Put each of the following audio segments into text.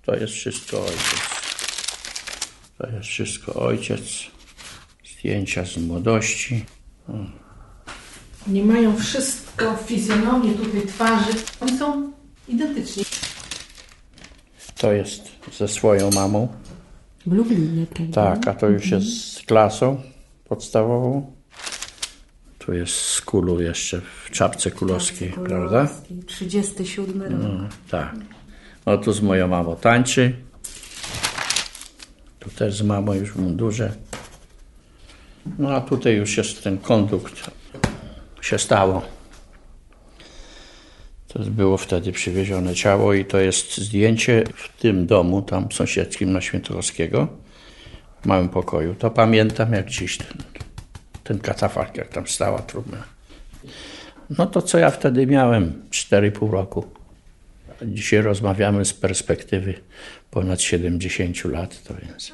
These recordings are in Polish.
To jest wszystko ojciec. To jest wszystko ojciec. Zdjęcia z młodości. Nie mają wszystko fizjonomię tutaj twarzy. Oni są identyczni. To jest ze swoją mamą. W Lublinie, prawda? Tak, a to już jest z klasą podstawową. Tu jest z kulu jeszcze w czapce kulowskiej, prawda? 37 rok. No, tak. No tu z moją mamą tańczy. Tu też z mamą już w mundurze. No a tutaj już jest ten kondukt. Się stało. To było wtedy przywiezione ciało i to jest zdjęcie w tym domu, tam sąsiedzkim na Świętochowskiego, w małym pokoju. To pamiętam jak dziś ten katafalk, jak tam stała trumna. No to co ja wtedy miałem, 4,5 roku. Dzisiaj rozmawiamy z perspektywy ponad 70 lat, to więc...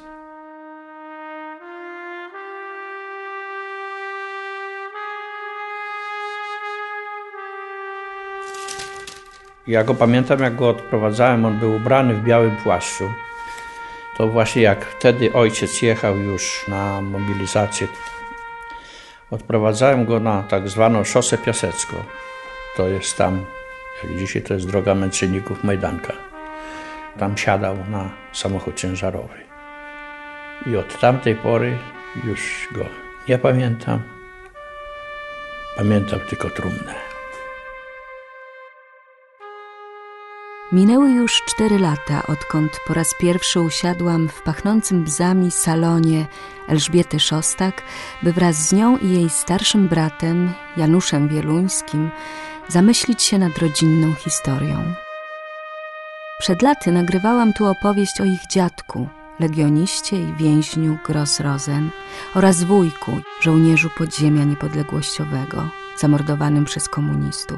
Ja go pamiętam, jak go odprowadzałem, on był ubrany w białym płaszczu. To właśnie jak wtedy ojciec jechał już na mobilizację, odprowadzałem go na tak zwaną szosę Piasecką. To jest tam, jak dzisiaj to jest droga Męczenników Majdanka. Tam siadał na samochód ciężarowy. I od tamtej pory już go nie pamiętam. Pamiętam tylko trumnę. Minęły już 4 lata, odkąd po raz pierwszy usiadłam w pachnącym bzami salonie Elżbiety Szostak, by wraz z nią i jej starszym bratem, Januszem Wieluńskim, zamyślić się nad rodzinną historią. Przed laty nagrywałam tu opowieść o ich dziadku, legioniście i więźniu Gross-Rosen, oraz wujku, żołnierzu podziemia niepodległościowego, zamordowanym przez komunistów.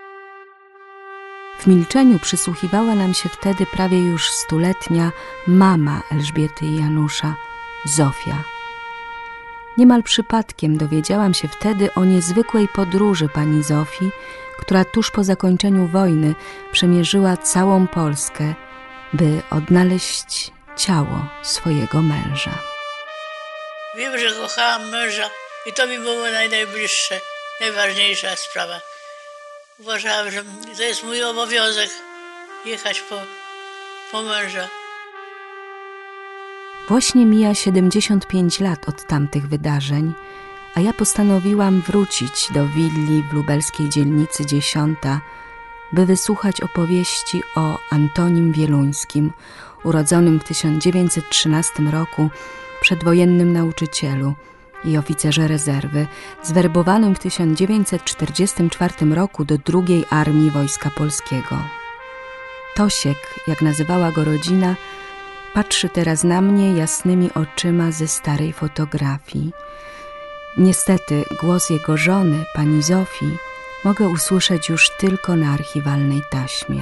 W milczeniu przysłuchiwała nam się wtedy prawie już 100-letnia mama Elżbiety i Janusza, Zofia. Niemal przypadkiem dowiedziałam się wtedy o niezwykłej podróży pani Zofii, która tuż po zakończeniu wojny przemierzyła całą Polskę, by odnaleźć ciało swojego męża. Wiem, że kochałam męża i to mi było najbliższe, najważniejsza sprawa. Uważałam, że to jest mój obowiązek jechać po męża. Właśnie mija 75 lat od tamtych wydarzeń, a ja postanowiłam wrócić do willi w lubelskiej dzielnicy 10, by wysłuchać opowieści o Antonim Wieluńskim, urodzonym w 1913 roku przedwojennym nauczycielu i oficerze rezerwy, zwerbowanym w 1944 roku do II Armii Wojska Polskiego. Tosiek, jak nazywała go rodzina, patrzy teraz na mnie jasnymi oczyma ze starej fotografii. Niestety głos jego żony, pani Zofii, mogę usłyszeć już tylko na archiwalnej taśmie.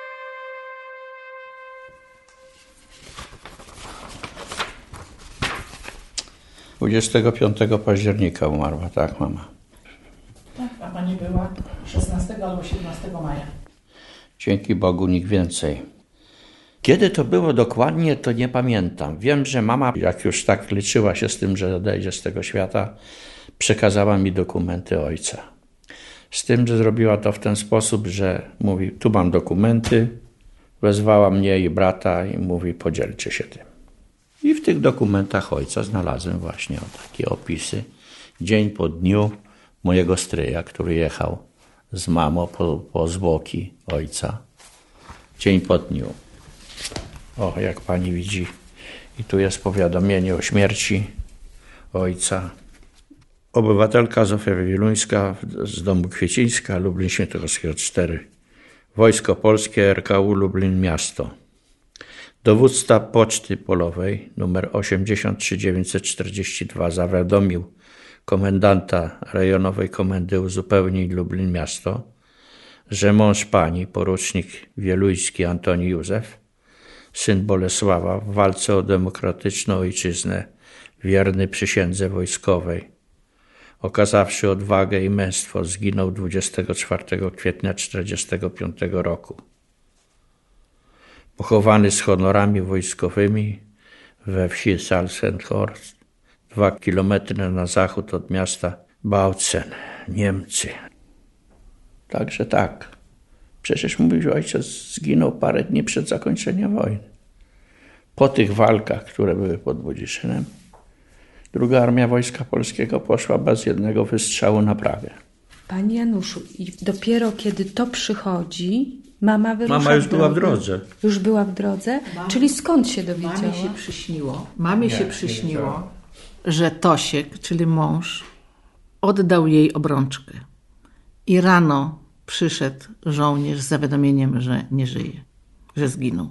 – 25 października umarła, tak mama. Tak, a pani była 16 albo 17 maja. Dzięki Bogu nikt więcej. Kiedy to było dokładnie, to nie pamiętam. Wiem, że mama, jak już tak liczyła się z tym, że odejdzie z tego świata, przekazała mi dokumenty ojca. Z tym, że zrobiła to w ten sposób, że mówi, tu mam dokumenty, wezwała mnie i brata i mówi, podzielcie się tym. I w tych dokumentach ojca znalazłem właśnie takie opisy. Dzień po dniu mojego stryja, który jechał z mamą po zwłoki ojca. Dzień po dniu. O, jak pani widzi, i tu jest powiadomienie o śmierci ojca. Obywatelka Zofia Wieluńska z domu Kwiecińska, Lublin Świętochowskiego 4. Wojsko Polskie, RKU Lublin Miasto. Dowódca Poczty Polowej nr 83942 zawiadomił komendanta rejonowej Komendy Uzupełnień Lublin Miasto, że mąż pani, porucznik Wieluński Antoni Józef, syn Bolesława, w walce o demokratyczną ojczyznę, wierny przysiędze wojskowej, okazawszy odwagę i męstwo, zginął 24 kwietnia 1945 roku. Pochowany z honorami wojskowymi we wsi Salzenhorst, 2 kilometry na zachód od miasta Bautzen, Niemcy. Także tak. Przecież mówił, ojciec zginął parę dni przed zakończeniem wojny. Po tych walkach, które były pod Budziszynem, Druga Armia Wojska Polskiego poszła bez jednego wystrzału na Pragę. Panie Januszu, i dopiero kiedy to przychodzi, mama wyrusza Mama już była w drodze. Już była w drodze? Czyli skąd się dowiedziała? Mamie się przyśniło, że Tosiek, czyli mąż, oddał jej obrączkę. I rano przyszedł żołnierz z zawiadomieniem, że nie żyje, że zginął.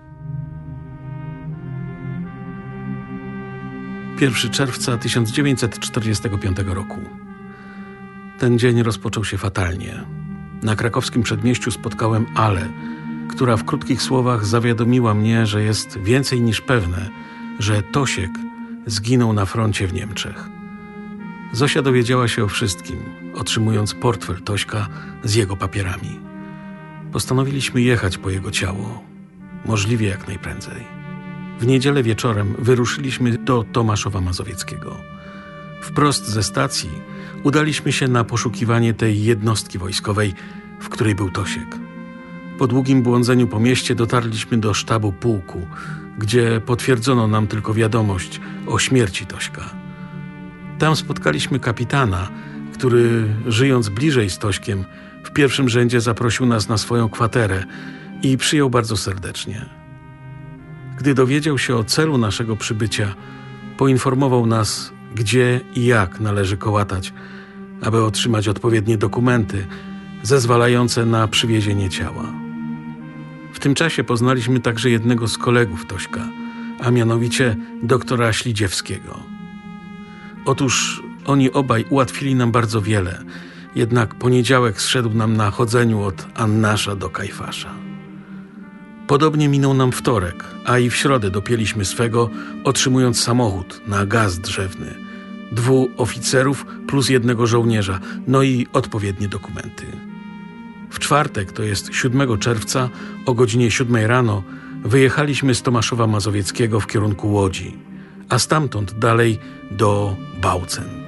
1 czerwca 1945 roku. Ten dzień rozpoczął się fatalnie. Na krakowskim przedmieściu spotkałem Ale, która w krótkich słowach zawiadomiła mnie, że jest więcej niż pewne, że Tosiek zginął na froncie w Niemczech. Zosia dowiedziała się o wszystkim, otrzymując portfel Tośka z jego papierami. Postanowiliśmy jechać po jego ciało, możliwie jak najprędzej. W niedzielę wieczorem wyruszyliśmy do Tomaszowa Mazowieckiego. Wprost ze stacji udaliśmy się na poszukiwanie tej jednostki wojskowej, w której był Tosiek. Po długim błądzeniu po mieście dotarliśmy do sztabu pułku, gdzie potwierdzono nam tylko wiadomość o śmierci Tośka. Tam spotkaliśmy kapitana, który, żyjąc bliżej z Tośkiem, w pierwszym rzędzie zaprosił nas na swoją kwaterę i przyjął bardzo serdecznie. Gdy dowiedział się o celu naszego przybycia, poinformował nas, gdzie i jak należy kołatać, aby otrzymać odpowiednie dokumenty zezwalające na przywiezienie ciała. W tym czasie poznaliśmy także jednego z kolegów Tośka, a mianowicie doktora Ślidziewskiego. Otóż oni obaj ułatwili nam bardzo wiele, jednak poniedziałek zszedł nam na chodzeniu od Annasza do Kajfasza. Podobnie minął nam wtorek, a i w środę dopięliśmy swego, otrzymując samochód na gaz drzewny, 2 oficerów plus 1 żołnierza, no i odpowiednie dokumenty. W czwartek, to jest 7 czerwca, o godzinie 7 rano, wyjechaliśmy z Tomaszowa Mazowieckiego w kierunku Łodzi, a stamtąd dalej do Bautzen.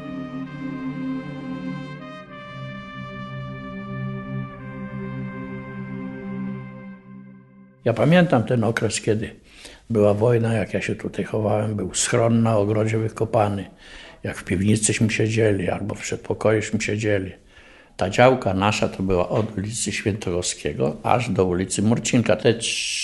Ja pamiętam ten okres, kiedy była wojna, jak ja się tutaj chowałem, był schron na ogrodzie wykopany, jak w piwnicyśmy siedzieli albo w przedpokojuśmy siedzieli. Ta działka nasza to była od ulicy Świętochowskiego aż do ulicy Murcinka. Te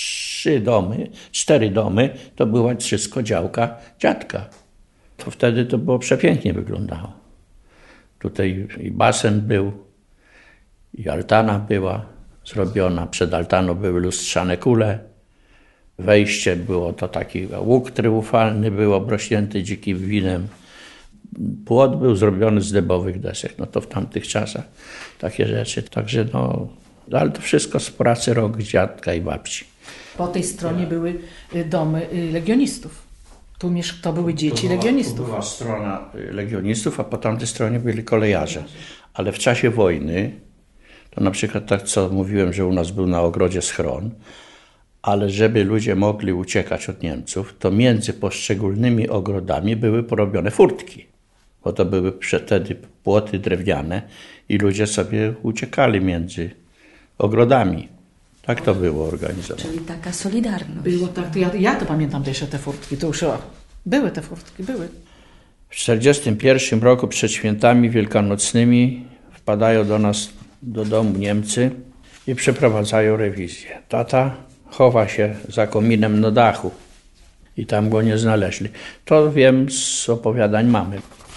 4 domy to była wszystko działka dziadka. To wtedy to było przepięknie wyglądało. Tutaj i basen był, i altana była zrobiona. Przed altaną były lustrzane kule. Wejście było to taki łuk triumfalny, był obrośnięty dzikim winem. Płot był zrobiony z dębowych desek. No to w tamtych czasach takie rzeczy. Także no, ale to wszystko z pracy rąk dziadka i babci. Po tej stronie były domy legionistów. To były dzieci legionistów. To była strona legionistów, a po tamtej stronie byli kolejarze. Ale w czasie wojny, to na przykład tak, co mówiłem, że u nas był na ogrodzie schron, ale żeby ludzie mogli uciekać od Niemców, to między poszczególnymi ogrodami były porobione furtki, bo to były wtedy płoty drewniane i ludzie sobie uciekali między ogrodami. Tak to było organizowane. Czyli taka solidarność. Było tak, to ja to pamiętam jeszcze te furtki, to już były te furtki, były. W 1941 roku przed świętami wielkanocnymi wpadają do nas do domu Niemcy i przeprowadzają rewizję. Tata chowa się za kominem na dachu i tam go nie znaleźli. To wiem z opowiadań mamy.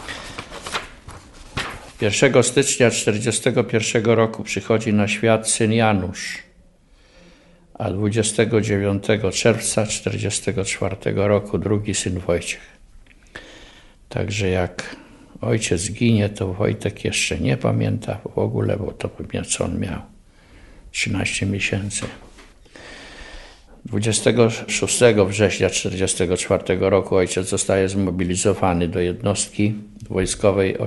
1 stycznia 1941 roku przychodzi na świat syn Janusz, a 29 czerwca 1944 roku drugi syn Wojciech. Także jak ojciec ginie, to Wojtek jeszcze nie pamięta w ogóle, bo to pewnie co on miał, 13 miesięcy. 26 września 1944 roku ojciec zostaje zmobilizowany do jednostki wojskowej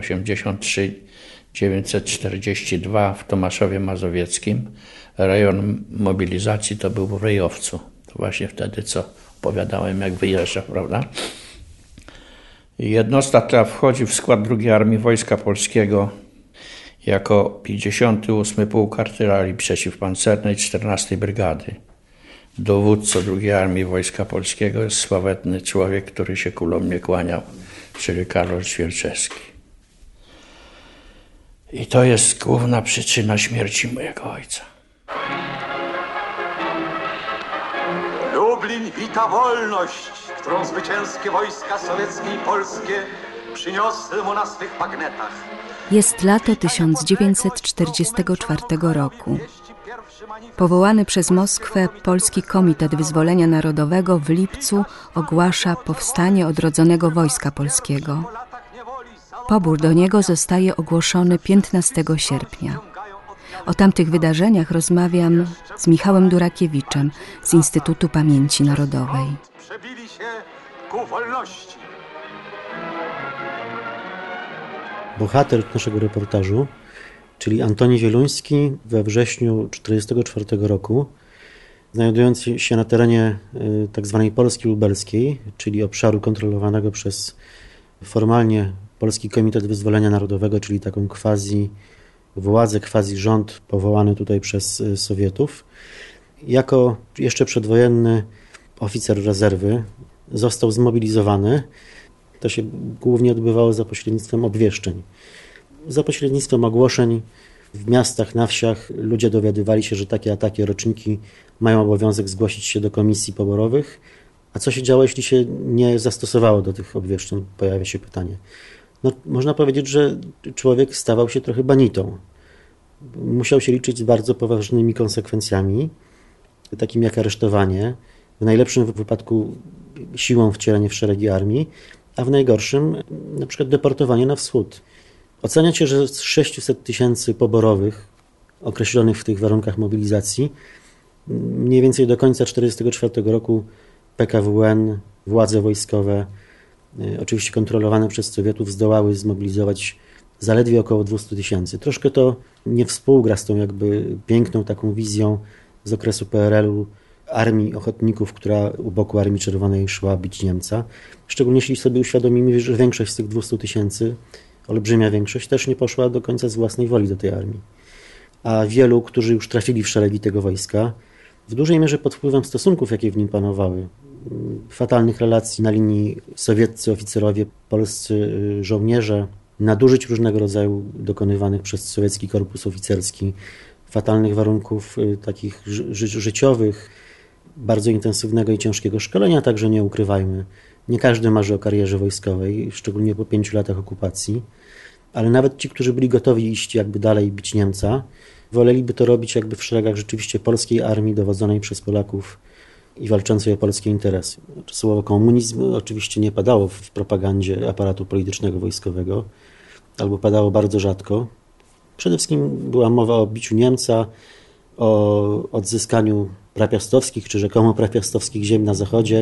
83942 w Tomaszowie Mazowieckim. Rejon mobilizacji to był w Ryjowcu. To właśnie wtedy, co opowiadałem, jak wyjeżdża, prawda? Jednostka ta wchodzi w skład II Armii Wojska Polskiego jako 58 Pułk Artylerii Przeciwpancernej 14 Brygady. Dowódcą II Armii Wojska Polskiego jest sławetny człowiek, który się kulą nie kłaniał, czyli Karol Świerczewski. I to jest główna przyczyna śmierci mojego ojca. Lublin wita wolność, którą zwycięskie wojska sowieckie i polskie przyniosły mu na swych bagnetach. Jest lato 1944 roku. Powołany przez Moskwę Polski Komitet Wyzwolenia Narodowego w lipcu ogłasza powstanie odrodzonego Wojska Polskiego. Pobór do niego zostaje ogłoszony 15 sierpnia. O tamtych wydarzeniach rozmawiam z Michałem Durakiewiczem z Instytutu Pamięci Narodowej. Przebili się ku wolności. Bohater naszego reportażu, czyli Antoni Wieluński, we wrześniu 1944 roku, znajdujący się na terenie tzw. Polski Lubelskiej, czyli obszaru kontrolowanego przez formalnie Polski Komitet Wyzwolenia Narodowego, czyli taką władzę, rząd powołany tutaj przez Sowietów, jako jeszcze przedwojenny oficer rezerwy został zmobilizowany. To się głównie odbywało za pośrednictwem obwieszczeń. Za pośrednictwem ogłoszeń w miastach, na wsiach ludzie dowiadywali się, że takie a takie roczniki mają obowiązek zgłosić się do komisji poborowych. A co się działo, jeśli się nie zastosowało do tych obwieszczeń? Pojawia się pytanie. No, można powiedzieć, że człowiek stawał się trochę banitą. Musiał się liczyć z bardzo poważnymi konsekwencjami, takimi jak aresztowanie, w najlepszym wypadku siłą wcielenie w szeregi armii, a w najgorszym na przykład deportowanie na wschód. Ocenia się, że z 600 000 poborowych określonych w tych warunkach mobilizacji, mniej więcej do końca 1944 roku PKWN, władze wojskowe, oczywiście kontrolowane przez Sowietów, zdołały zmobilizować zaledwie około 200 000. Troszkę to nie współgra z tą jakby piękną taką wizją z okresu PRL-u armii ochotników, która u boku Armii Czerwonej szła bić Niemca. Szczególnie jeśli sobie uświadomimy, że większość z tych 200 000, olbrzymia większość, też nie poszła do końca z własnej woli do tej armii. A wielu, którzy już trafili w szeregi tego wojska, w dużej mierze pod wpływem stosunków, jakie w nim panowały, fatalnych relacji na linii sowieccy oficerowie, polscy żołnierze, nadużyć różnego rodzaju dokonywanych przez sowiecki korpus oficerski, fatalnych warunków takich życiowych, bardzo intensywnego i ciężkiego szkolenia, także nie ukrywajmy. Nie każdy marzy o karierze wojskowej, szczególnie po 5 latach okupacji, ale nawet ci, którzy byli gotowi iść jakby dalej bić Niemca, woleliby to robić jakby w szeregach rzeczywiście polskiej armii dowodzonej przez Polaków i walczącej o polskie interesy. Słowo komunizm oczywiście nie padało w propagandzie aparatu politycznego wojskowego, albo padało bardzo rzadko. Przede wszystkim była mowa o biciu Niemca, o odzyskaniu prapiastowskich czy rzekomo prapiastowskich ziem na zachodzie.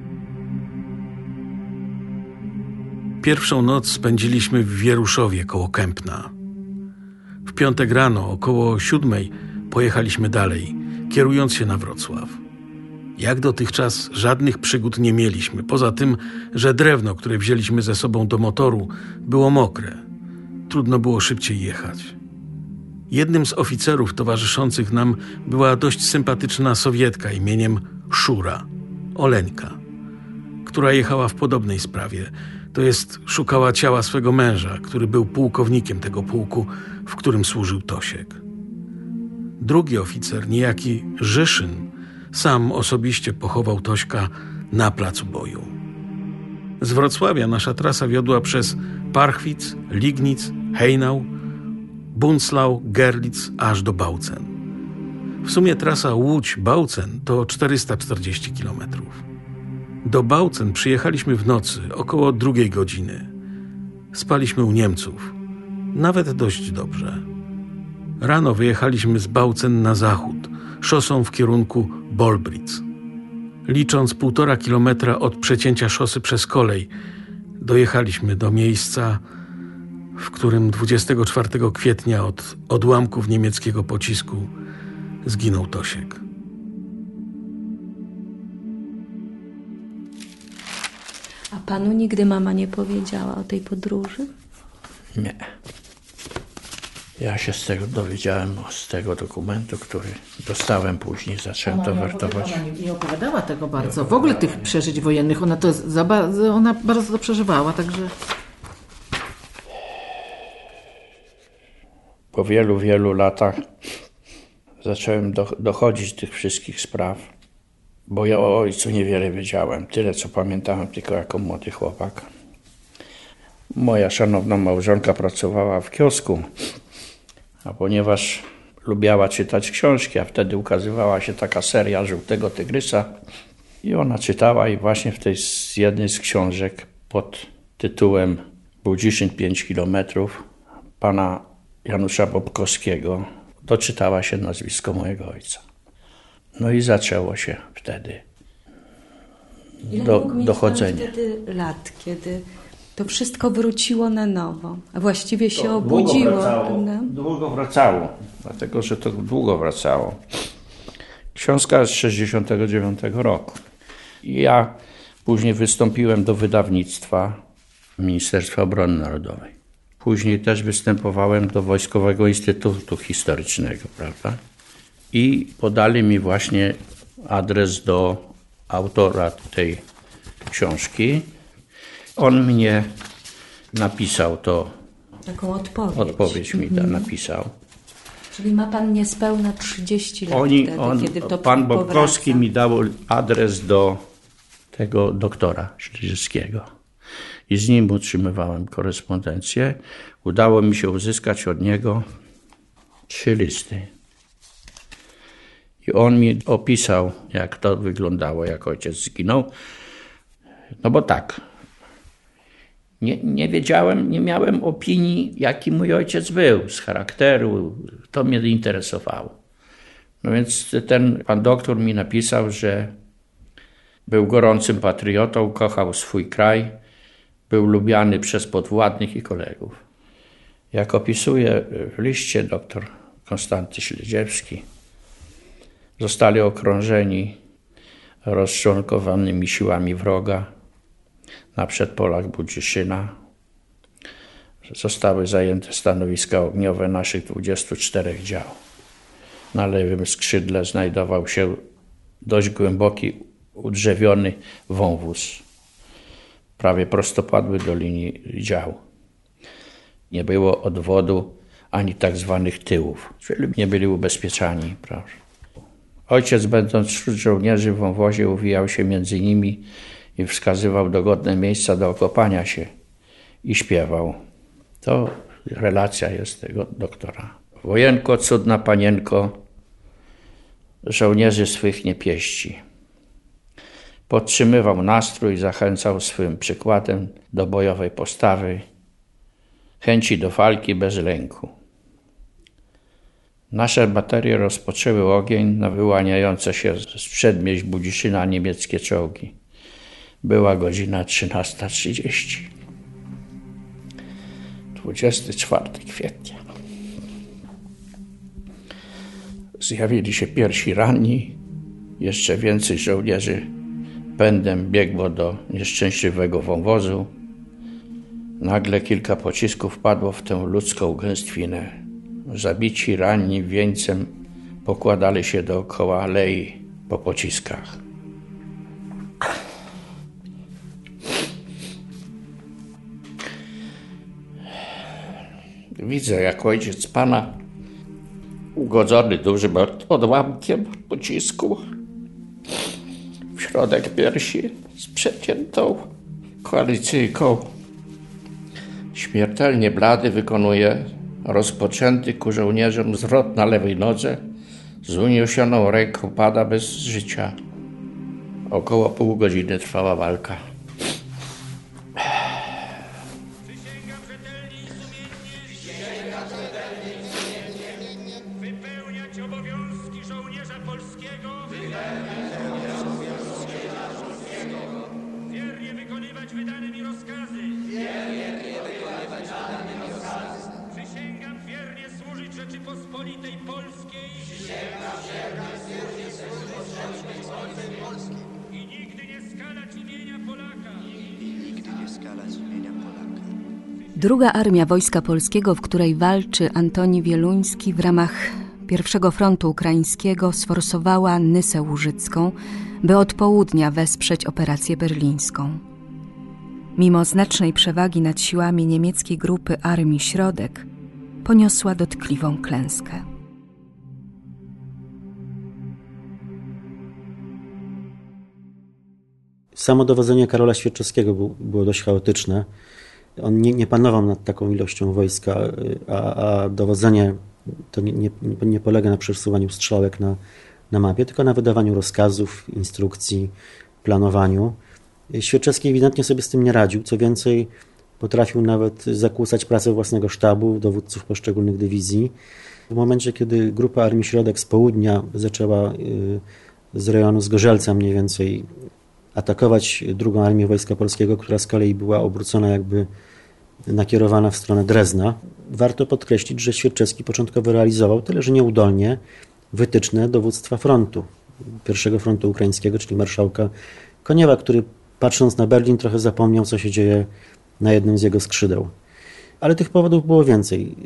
Pierwszą noc spędziliśmy w Wieruszowie koło Kępna. W piątek rano około 7:00 pojechaliśmy dalej, kierując się na Wrocław. Jak dotychczas żadnych przygód nie mieliśmy, poza tym, że drewno, które wzięliśmy ze sobą do motoru, było mokre. Trudno było szybciej jechać. Jednym z oficerów towarzyszących nam była dość sympatyczna Sowietka imieniem Szura, Oleńka, która jechała w podobnej sprawie, to jest szukała ciała swego męża, który był pułkownikiem tego pułku, w którym służył Tosiek. Drugi oficer, niejaki Żyszyn, sam osobiście pochował Tośka na placu boju. Z Wrocławia nasza trasa wiodła przez Parchwitz, Lignic, Hejnał, Bunclau, Gerlitz aż do Bautzen. W sumie trasa Łódź-Bautzen to 440 km. Do Bautzen przyjechaliśmy w nocy, około 2 godziny. Spaliśmy u Niemców, nawet dość dobrze. Rano wyjechaliśmy z Bautzen na zachód, szosą w kierunku Bolbritz. Licząc 1,5 kilometra od przecięcia szosy przez kolej, dojechaliśmy do miejsca, w którym 24 kwietnia od odłamków niemieckiego pocisku zginął Tosiek. A panu nigdy mama nie powiedziała o tej podróży? Nie. Ja się z tego dowiedziałem, z tego dokumentu, który dostałem później, zacząłem to wertować. Ona nie opowiadała tego bardzo, w ogóle tych przeżyć wojennych. Ona bardzo to przeżywała, także... Po wielu, wielu latach zacząłem dochodzić tych wszystkich spraw, bo ja o ojcu niewiele wiedziałem. Tyle, co pamiętałem, tylko jako młody chłopak. Moja szanowna małżonka pracowała w kiosku, a ponieważ lubiała czytać książki, a wtedy ukazywała się taka seria Żółtego Tygrysa i ona czytała i właśnie w tej jednej z książek pod tytułem Budziszyn 5 kilometrów pana Janusza Bobkowskiego doczytała się nazwisko mojego ojca. No i zaczęło się wtedy dochodzenie. Ile wtedy lat, kiedy to wszystko wróciło na nowo, a właściwie się obudziło? Długo wracało, dlatego że to długo wracało. Książka z 1969 roku. I ja później wystąpiłem do wydawnictwa Ministerstwa Obrony Narodowej. Później też występowałem do Wojskowego Instytutu Historycznego, prawda? I podali mi właśnie adres do autora tej książki. On mnie napisał to. Taką odpowiedź. Odpowiedź mi napisał. Czyli ma pan niespełna 30 lat kiedy to pan powraca. Bobkowski mi dał adres do tego doktora Śleżyckiego. I z nim utrzymywałem korespondencję. Udało mi się uzyskać od niego 3 listy. I on mi opisał, jak to wyglądało, jak ojciec zginął. No bo tak, nie wiedziałem, nie miałem opinii, jaki mój ojciec był, z charakteru. To mnie interesowało. No więc ten pan doktor mi napisał, że był gorącym patriotą, kochał swój kraj, był lubiany przez podwładnych i kolegów. Jak opisuje w liście dr Konstanty Śledziewski, zostali okrążeni rozczłonkowanymi siłami wroga na przedpolach Budziszyna. Zostały zajęte stanowiska ogniowe naszych 24 dział. Na lewym skrzydle znajdował się dość głęboki, udrzewiony wąwóz, prawie prostopadły do linii dział. Nie było odwodu ani tak zwanych tyłów, czyli nie byli ubezpieczani. Prawda? Ojciec, będąc wśród żołnierzy w wąwozie, uwijał się między nimi i wskazywał dogodne miejsca do okopania się i śpiewał. To relacja jest tego doktora. Wojenko, cudna panienko, żołnierzy swych nie pieści. Podtrzymywał nastrój, zachęcał swym przykładem do bojowej postawy, chęci do walki bez lęku. Nasze baterie rozpoczęły ogień na wyłaniające się z przedmieść Budziszyna niemieckie czołgi. Była godzina 13:30. 24 kwietnia. Zjawili się pierwsi ranni, jeszcze więcej żołnierzy pędem biegło do nieszczęśliwego wąwozu. Nagle kilka pocisków padło w tę ludzką gęstwinę. Zabici, ranni wieńcem pokładali się dookoła alei po pociskach. Widzę, jak ojciec pana, ugodzony dużym odłamkiem pocisku, w środek piersi z przeciętą koalicyjką, śmiertelnie blady, wykonuje rozpoczęty ku żołnierzom zwrot na lewej nodze, z uniesioną ręką pada bez życia. Około pół godziny trwała walka. Wypełniać obowiązki żołnierza polskiego. Wiernie wykonywać wydane mi rozkazy. Przysięgam wiernie służyć Rzeczypospolitej Polskiej. I nigdy nie skalać imienia Polaków. Druga Armia Wojska Polskiego, w której walczy Antoni Wieluński, w ramach pierwszego frontu ukraińskiego sforsowała Nysę Łużycką, by od południa wesprzeć operację berlińską. Mimo znacznej przewagi nad siłami niemieckiej grupy Armii Środek, poniosła dotkliwą klęskę. Samo dowodzenie Karola Świerczewskiego było dość chaotyczne. On nie panował nad taką ilością wojska, a dowodzenie to nie polega na przesuwaniu strzałek na mapie, tylko na wydawaniu rozkazów, instrukcji, planowaniu. Świerczewski ewidentnie sobie z tym nie radził. Co więcej, potrafił nawet zakłócać pracę własnego sztabu, dowódców poszczególnych dywizji. W momencie, kiedy grupa Armii Środek z południa zaczęła z rejonu Zgorzelca mniej więcej atakować drugą Armię Wojska Polskiego, która z kolei była obrócona, jakby nakierowana w stronę Drezna. Warto podkreślić, że Świerczewski początkowo realizował, tyle że nieudolnie, wytyczne dowództwa frontu, pierwszego frontu ukraińskiego, czyli marszałka Koniewa, który patrząc na Berlin trochę zapomniał, co się dzieje na jednym z jego skrzydeł. Ale tych powodów było więcej.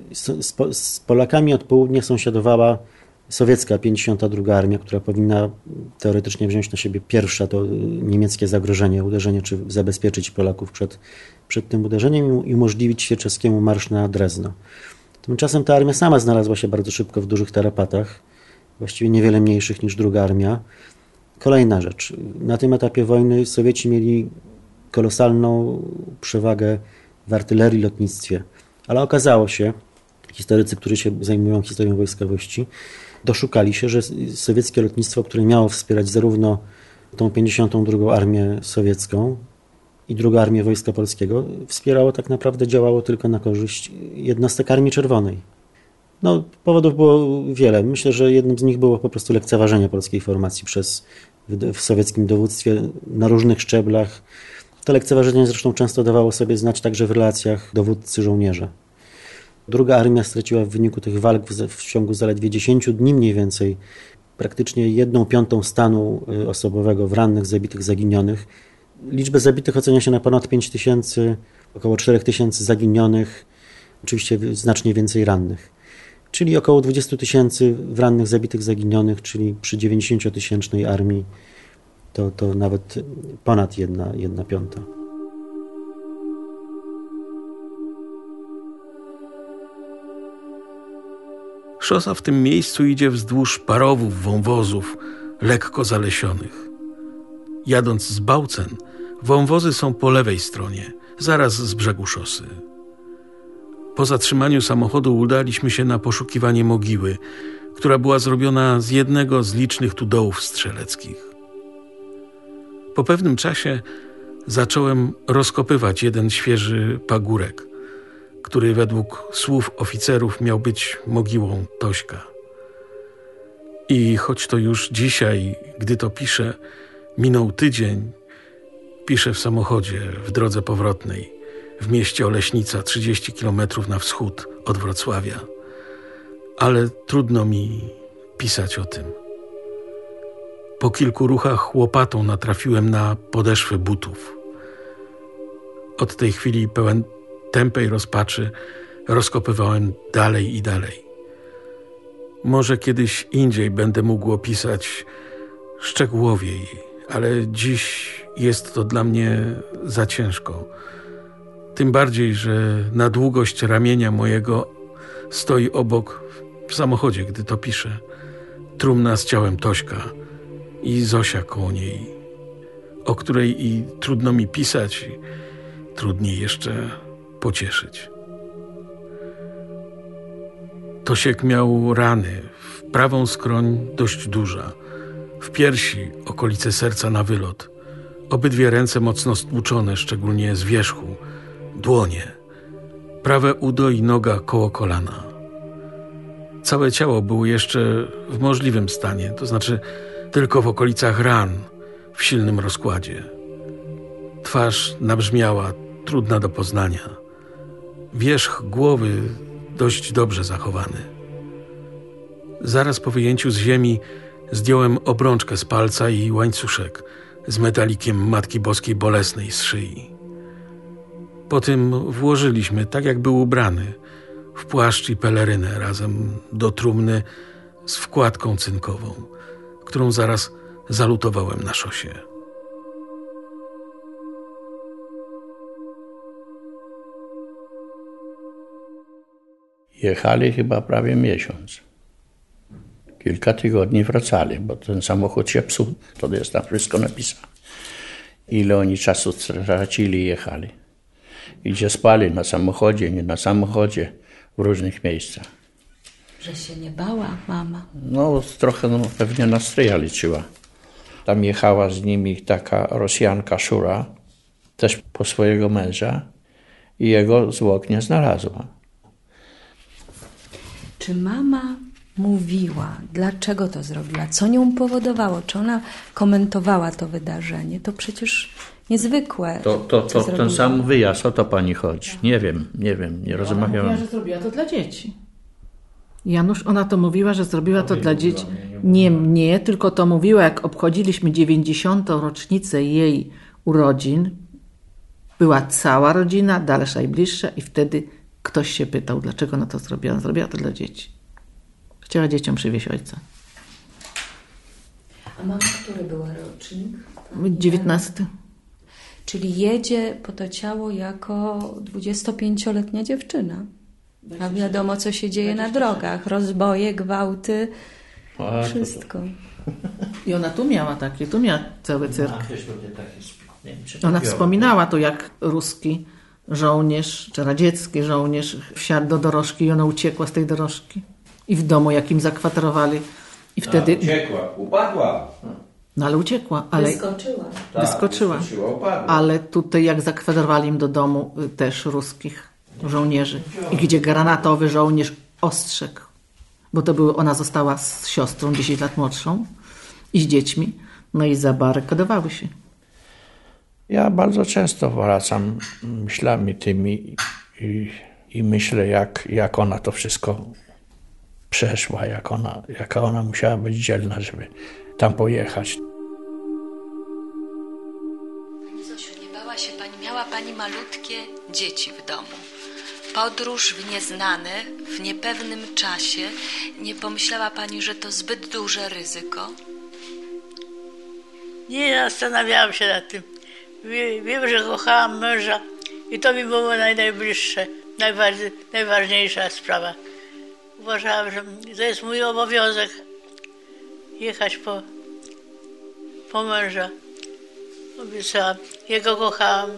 Z Polakami od południa sąsiadowała sowiecka 52. Armia, która powinna teoretycznie wziąć na siebie pierwsza to niemieckie zagrożenie, uderzenie, czy zabezpieczyć Polaków przed tym uderzeniem i umożliwić Świerczewskiemu marsz na Drezno. Tymczasem ta armia sama znalazła się bardzo szybko w dużych tarapatach, właściwie niewiele mniejszych niż druga armia. Kolejna rzecz. Na tym etapie wojny Sowieci mieli kolosalną przewagę w artylerii, lotnictwie, ale okazało się, historycy, którzy się zajmują historią wojskowości, doszukali się, że sowieckie lotnictwo, które miało wspierać zarówno tą 52. Armię Sowiecką i drugą Armię Wojska Polskiego, wspierało tak naprawdę, działało tylko na korzyść jednostek Armii Czerwonej. Powodów było wiele. Myślę, że jednym z nich było po prostu lekceważenie polskiej formacji w sowieckim dowództwie na różnych szczeblach. To lekceważenie zresztą często dawało sobie znać także w relacjach dowódcy-żołnierza. Druga armia straciła w wyniku tych walk w ciągu zaledwie 10 dni mniej więcej praktycznie 1/5 stanu osobowego w rannych, zabitych, zaginionych. Liczbę zabitych ocenia się na ponad 5 000, około 4 000 zaginionych, oczywiście znacznie więcej rannych. Czyli około 20 000 w rannych, zabitych, zaginionych, czyli przy 90-tysięcznej armii to nawet ponad 1/5. Szosa w tym miejscu idzie wzdłuż parowów, wąwozów, lekko zalesionych. Jadąc z Bałcen, wąwozy są po lewej stronie, zaraz z brzegu szosy. Po zatrzymaniu samochodu udaliśmy się na poszukiwanie mogiły, która była zrobiona z jednego z licznych tu dołów strzeleckich. Po pewnym czasie zacząłem rozkopywać jeden świeży pagórek, który według słów oficerów miał być mogiłą Tośka. I choć to już dzisiaj, gdy to piszę, minął tydzień, piszę w samochodzie w drodze powrotnej w mieście Oleśnica, 30 kilometrów na wschód od Wrocławia. Ale trudno mi pisać o tym. Po kilku ruchach łopatą natrafiłem na podeszwy butów. Od tej chwili pełen tępej rozpaczy rozkopywałem dalej i dalej. Może kiedyś indziej będę mógł opisać szczegółowiej, ale dziś jest to dla mnie za ciężko. Tym bardziej, że na długość ramienia mojego stoi obok, w samochodzie, gdy to piszę, trumna z ciałem Tośka i Zosia koło niej, o której i trudno mi pisać, i trudniej jeszcze pocieszyć. Tosiek miał rany, w prawą skroń dość duża, w piersi, okolice serca na wylot, obydwie ręce mocno stłuczone, szczególnie z wierzchu, dłonie, prawe udo i noga koło kolana. Całe ciało było jeszcze w możliwym stanie, to znaczy tylko w okolicach ran, w silnym rozkładzie. Twarz nabrzmiała, trudna do poznania. Wierzch głowy dość dobrze zachowany. Zaraz po wyjęciu z ziemi zdjąłem obrączkę z palca i łańcuszek z metalikiem Matki Boskiej Bolesnej z szyi. Po tym włożyliśmy, tak jak był ubrany, w płaszcz i pelerynę razem do trumny z wkładką cynkową, którą zaraz zalutowałem na szosie. Jechali chyba prawie miesiąc. Kilka tygodni wracali, bo ten samochód się psuł. To jest tam wszystko napisane. Ile oni czasu tracili i jechali. I gdzie spali, na samochodzie, nie na samochodzie, w różnych miejscach. Że się nie bała mama? No trochę pewnie na stryja liczyła. Tam jechała z nimi taka Rosjanka Szura, też po swojego męża i jego zwłok nie znalazła. Czy mama mówiła, dlaczego to zrobiła, co nią powodowało, czy ona komentowała to wydarzenie? To przecież niezwykłe. To ten sam wyjazd, o to pani chodzi. Nie wiem, nie rozmawiałem. Ona mówiła, że zrobiła to dla dzieci. Janusz, ona to mówiła, że zrobiła to dla dzieci. Nie mnie, tylko to mówiła, jak obchodziliśmy 90. rocznicę jej urodzin. Była cała rodzina, dalsza i bliższa i wtedy ktoś się pytał, dlaczego ona to zrobiła. Ona zrobiła to dla dzieci. Chciała dzieciom przywieźć ojca. A mama, który była rocznik? 19. Czyli jedzie po to ciało jako 25-letnia dziewczyna. A wiadomo, co się dzieje na drogach. Rozboje, gwałty, wszystko. I ona tu miała cały cyrk. Ona wspominała to, jak ruski żołnierz, czy radziecki żołnierz wsiadł do dorożki i ona uciekła z tej dorożki. I w domu, jak im zakwaterowali. I wtedy... Uciekła, upadła. No ale uciekła. Ale... Wyskoczyła. Upadła. Ale tutaj, jak zakwaterowali im do domu też ruskich żołnierzy. I gdzie granatowy żołnierz ostrzegł. Bo to były, ona została z siostrą 10 lat młodszą i z dziećmi. No i zabarykadowały się. Ja bardzo często wracam myślami tymi i myślę, jak ona to wszystko przeszła, jaka ona musiała być dzielna, żeby tam pojechać. Pani Zosiu, nie bała się pani, miała pani malutkie dzieci w domu. Podróż w nieznane, w niepewnym czasie. Nie pomyślała pani, że to zbyt duże ryzyko? Nie zastanawiałam się nad tym. Wiem, że kochałam męża i to mi było najbliższe, najważniejsza sprawa. Uważałam, że to jest mój obowiązek jechać po męża. Obiecałam, jego kochałam.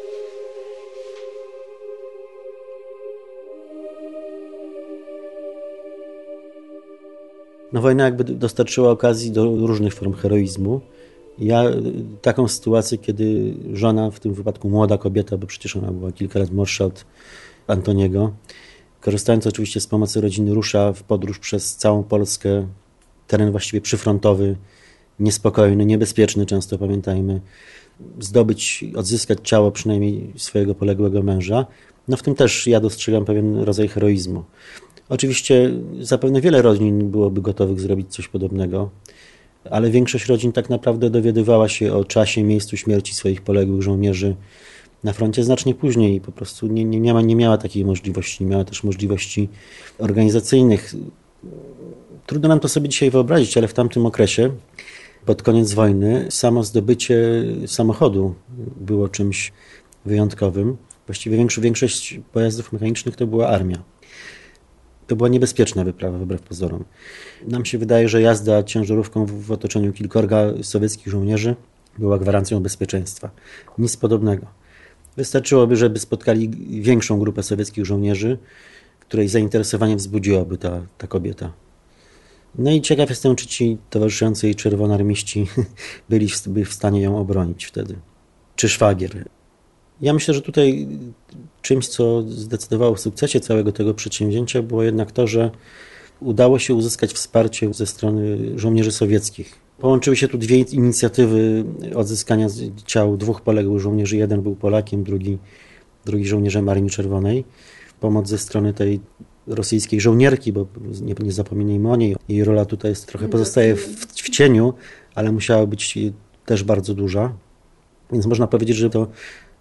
No wojna jakby dostarczyła okazji do różnych form heroizmu. Ja taką sytuację, kiedy żona, w tym wypadku młoda kobieta, bo przecież ona była kilka lat młodsza od Antoniego, korzystając oczywiście z pomocy rodziny, rusza w podróż przez całą Polskę, teren właściwie przyfrontowy, niespokojny, niebezpieczny często, pamiętajmy, odzyskać ciało przynajmniej swojego poległego męża. No w tym też ja dostrzegam pewien rodzaj heroizmu. Oczywiście zapewne wiele rodzin byłoby gotowych zrobić coś podobnego, ale większość rodzin tak naprawdę dowiadywała się o czasie, miejscu śmierci swoich poległych żołnierzy na froncie znacznie później i po prostu nie miała takiej możliwości, nie miała też możliwości organizacyjnych. Trudno nam to sobie dzisiaj wyobrazić, ale w tamtym okresie, pod koniec wojny, samo zdobycie samochodu było czymś wyjątkowym. Właściwie większość pojazdów mechanicznych to była armia. To była niebezpieczna wyprawa, wbrew pozorom. Nam się wydaje, że jazda ciężarówką w otoczeniu kilkorga sowieckich żołnierzy była gwarancją bezpieczeństwa. Nic podobnego. Wystarczyłoby, żeby spotkali większą grupę sowieckich żołnierzy, której zainteresowanie wzbudziłaby ta kobieta. No i ciekaw jestem, czy ci towarzyszący jej czerwonoarmiści byli w stanie ją obronić wtedy. Czy szwagier. Ja myślę, że tutaj czymś, co zdecydowało o sukcesie całego tego przedsięwzięcia, było jednak to, że udało się uzyskać wsparcie ze strony żołnierzy sowieckich. Połączyły się tu dwie inicjatywy odzyskania ciał dwóch poległych żołnierzy. Jeden był Polakiem, drugi żołnierzem Armii Czerwonej. Pomoc ze strony tej rosyjskiej żołnierki, bo nie zapominajmy o niej. Jej rola tutaj jest trochę pozostaje w cieniu, ale musiała być też bardzo duża. Więc można powiedzieć, że to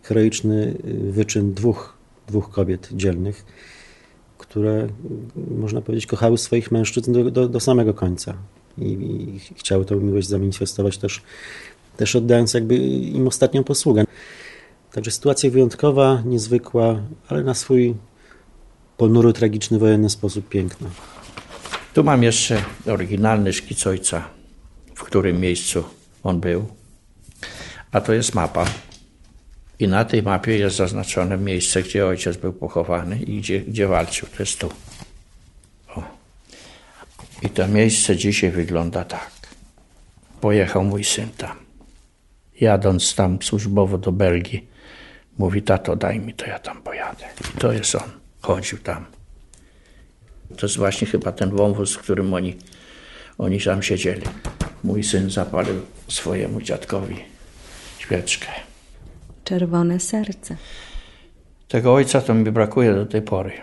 heroiczny wyczyn dwóch kobiet dzielnych, które, można powiedzieć, kochały swoich mężczyzn do samego końca i chciały tę miłość zamanifestować też oddając jakby im ostatnią posługę. Także sytuacja wyjątkowa, niezwykła, ale na swój ponury, tragiczny, wojenny sposób piękna. Tu mam jeszcze oryginalny szkic ojca, w którym miejscu on był. A to jest mapa. I na tej mapie jest zaznaczone miejsce, gdzie ojciec był pochowany i gdzie walczył. To jest tu. O. I to miejsce dzisiaj wygląda tak. Pojechał mój syn tam. Jadąc tam służbowo do Belgii, mówi: tato, daj mi to, ja tam pojadę. I to jest on. Chodził tam. To jest właśnie chyba ten wąwóz, w którym oni tam siedzieli. Mój syn zapalił swojemu dziadkowi świeczkę. Czerwone serce. Tego ojca to mi brakuje do tej pory.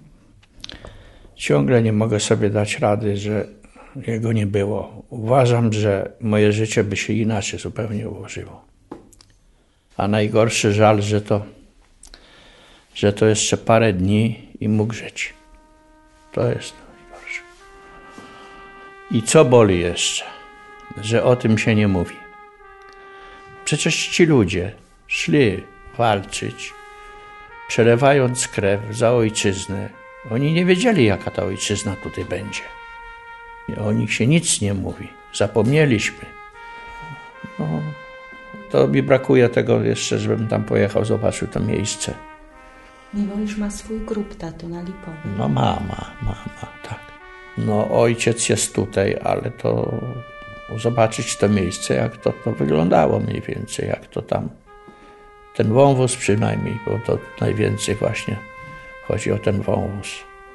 Ciągle nie mogę sobie dać rady, że jego nie było. Uważam, że moje życie by się inaczej zupełnie ułożyło. A najgorszy żal, że to jeszcze parę dni i mógł żyć. To jest najgorsze. I co boli jeszcze? Że o tym się nie mówi. Przecież ci ludzie szli walczyć, przelewając krew za ojczyznę. Oni nie wiedzieli, jaka ta ojczyzna tutaj będzie. O nich się nic nie mówi. Zapomnieliśmy. No, to mi brakuje tego jeszcze, żebym tam pojechał, zobaczył to miejsce. Miłosz ma swój grób, tato, na Lipowie. No mama, tak. No ojciec jest tutaj, ale to zobaczyć to miejsce, jak to wyglądało mniej więcej, jak to tam. Ten wąwóz przynajmniej, bo to najwięcej właśnie chodzi o ten wąwóz.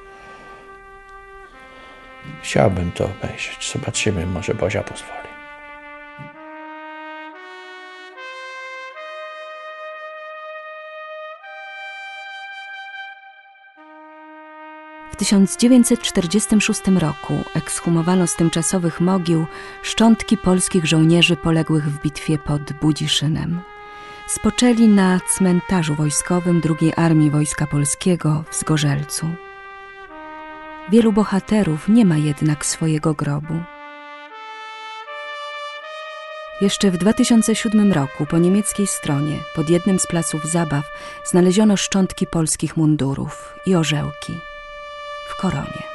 Chciałbym to obejrzeć. Zobaczymy, może Bozia pozwoli. W 1946 roku ekshumowano z tymczasowych mogił szczątki polskich żołnierzy poległych w bitwie pod Budziszynem. Spoczęli na cmentarzu wojskowym II Armii Wojska Polskiego w Zgorzelcu. Wielu bohaterów nie ma jednak swojego grobu. Jeszcze w 2007 roku po niemieckiej stronie, pod jednym z placów zabaw, znaleziono szczątki polskich mundurów i orzełki w koronie.